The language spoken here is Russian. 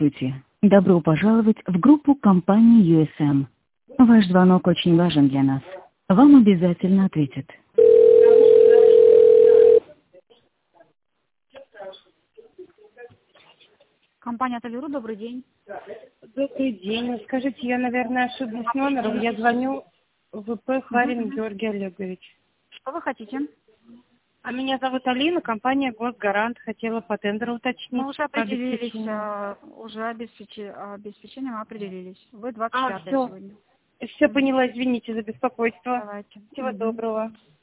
Здравствуйте. Добро пожаловать в группу компании USM. Ваш звонок очень важен для нас. Вам обязательно ответят. Компания Толеру, добрый день. Добрый день. Скажите, я, наверное, ошиблась номером. Я звоню в ВП Харин Георгий Олегович. Что вы хотите? А меня зовут Алина, компания Госгарант. Хотела по тендеру уточнить. Мы уже определились, обеспечением определились. Вы 25 все. сегодня. Все поняла, извините за беспокойство. Давайте. Всего доброго.